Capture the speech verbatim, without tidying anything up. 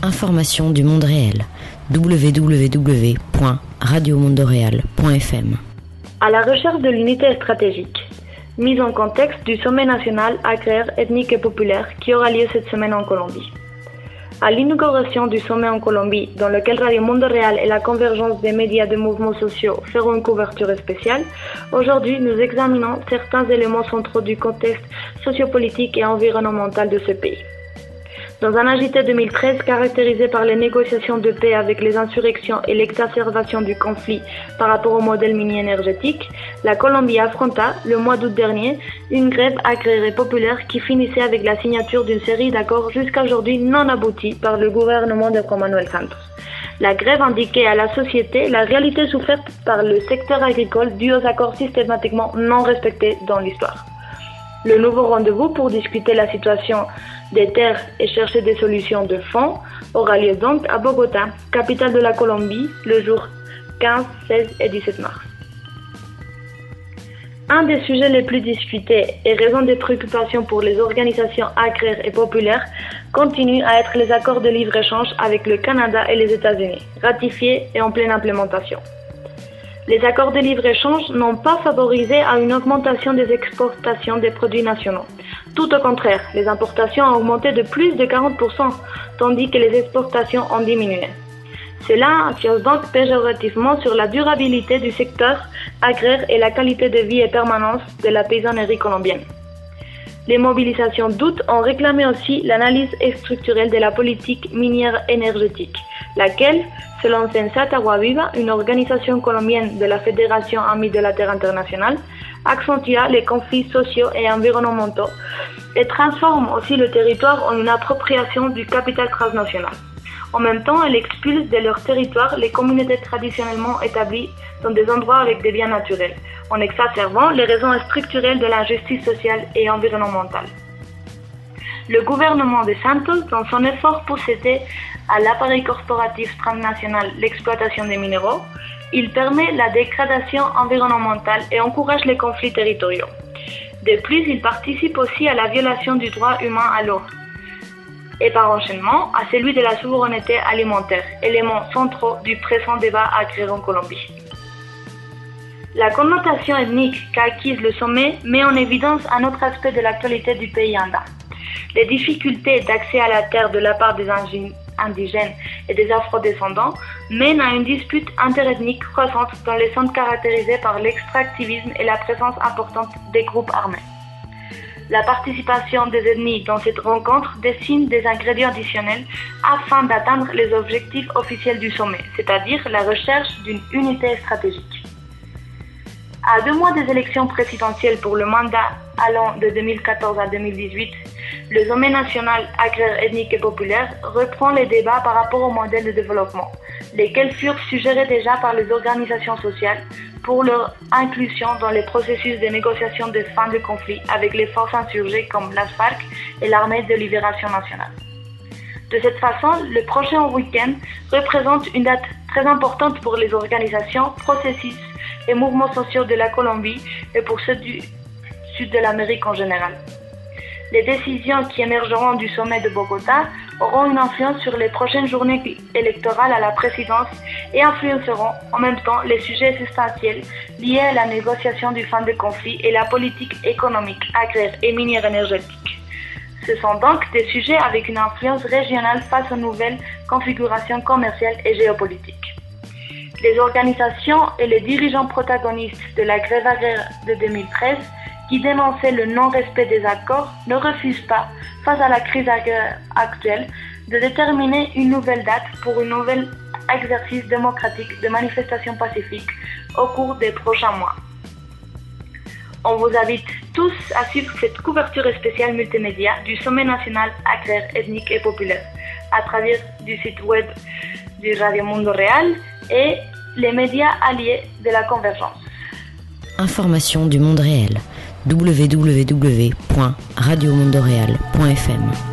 Information du monde réel. w w w point radio mondoréal point f m. À la recherche de l'unité stratégique. Mise en contexte du sommet national agraire, ethnique et populaire qui aura lieu cette semaine en Colombie. À l'inauguration du sommet en Colombie, dans lequel Radio Mundo Real et la convergence des médias de mouvements sociaux feront une couverture spéciale, aujourd'hui nous examinons certains éléments centraux du contexte sociopolitique et environnemental de ce pays. Dans un agité deux mille treize caractérisé par les négociations de paix avec les insurrections et l'exacerbation du conflit par rapport au modèle minier énergétique, la Colombie affronta, le mois d'août dernier, une grève agraire et populaire qui finissait avec la signature d'une série d'accords jusqu'à aujourd'hui non aboutis par le gouvernement de Juan Manuel Santos. La grève indiquait à la société la réalité soufferte par le secteur agricole due aux accords systématiquement non respectés dans l'histoire. Le nouveau rendez-vous pour discuter la situation des terres et chercher des solutions de fond aura lieu donc à Bogota, capitale de la Colombie, le jour quinze, seize et dix-sept mars. Un des sujets les plus discutés et raison de préoccupation pour les organisations agraires et populaires continue à être les accords de libre-échange avec le Canada et les États-Unis, ratifiés et en pleine implémentation. Les accords de libre-échange n'ont pas favorisé à une augmentation des exportations des produits nationaux. Tout au contraire, les importations ont augmenté de plus de quarante pour cent, tandis que les exportations ont diminué. Cela influence donc péjorativement sur la durabilité du secteur agraire et la qualité de vie et permanence de la paysannerie colombienne. Les mobilisations d'août ont réclamé aussi l'analyse structurelle de la politique minière énergétique, laquelle, selon Sensat Agua Viva, une organisation colombienne de la Fédération Amis de la Terre internationale, accentua les conflits sociaux et environnementaux et transforme aussi le territoire en une appropriation du capital transnational. En même temps, elle expulse de leur territoire les communautés traditionnellement établies dans des endroits avec des biens naturels, en exacerbant les raisons structurelles de l'injustice sociale et environnementale. Le gouvernement de Santos, dans son effort pour céder à l'appareil corporatif transnational l'exploitation des minéraux, il permet la dégradation environnementale et encourage les conflits territoriaux. De plus, il participe aussi à la violation du droit humain à l'eau et par enchaînement à celui de la souveraineté alimentaire, éléments centraux du présent débat agraire en Colombie. La connotation ethnique qu'a acquise le sommet met en évidence un autre aspect de l'actualité du pays andin. Les difficultés d'accès à la terre de la part des indigènes et des afrodescendants mènent à une dispute interethnique croissante dans les zones caractérisées par l'extractivisme et la présence importante des groupes armés. La participation des ethnies dans cette rencontre dessine des ingrédients additionnels afin d'atteindre les objectifs officiels du sommet, c'est-à-dire la recherche d'une unité stratégique. À deux mois des élections présidentielles pour le mandat allant de deux mille quatorze à deux mille dix-huit, le sommet national agraire, ethnique et populaire reprend les débats par rapport au modèle de développement, lesquels furent suggérés déjà par les organisations sociales pour leur inclusion dans les processus de négociation de fin de conflit avec les forces insurgées comme la FARC et l'Armée de libération nationale. De cette façon, le prochain week-end représente une date très importante pour les organisations, processus et mouvements sociaux de la Colombie et pour ceux du sud de l'Amérique en général. Les décisions qui émergeront du sommet de Bogota auront une influence sur les prochaines journées électorales à la présidence et influenceront en même temps les sujets essentiels liés à la négociation du fin de conflit et la politique économique, agraire et minière énergétique. Ce sont donc des sujets avec une influence régionale face aux nouvelles configurations commerciales et géopolitiques. Les organisations et les dirigeants protagonistes de la grève agraire de deux mille treize qui dénonçaient le non-respect des accords ne refusent pas, face à la crise actuelle, de déterminer une nouvelle date pour un nouvel exercice démocratique de manifestation pacifique au cours des prochains mois. On vous invite tous à suivre cette couverture spéciale multimédia du Sommet national agraire, ethnique et populaire à travers du site web du Radio Mundo Real et les médias alliés de la convergence. Information du monde réel. w w w point radio mondoréal point f m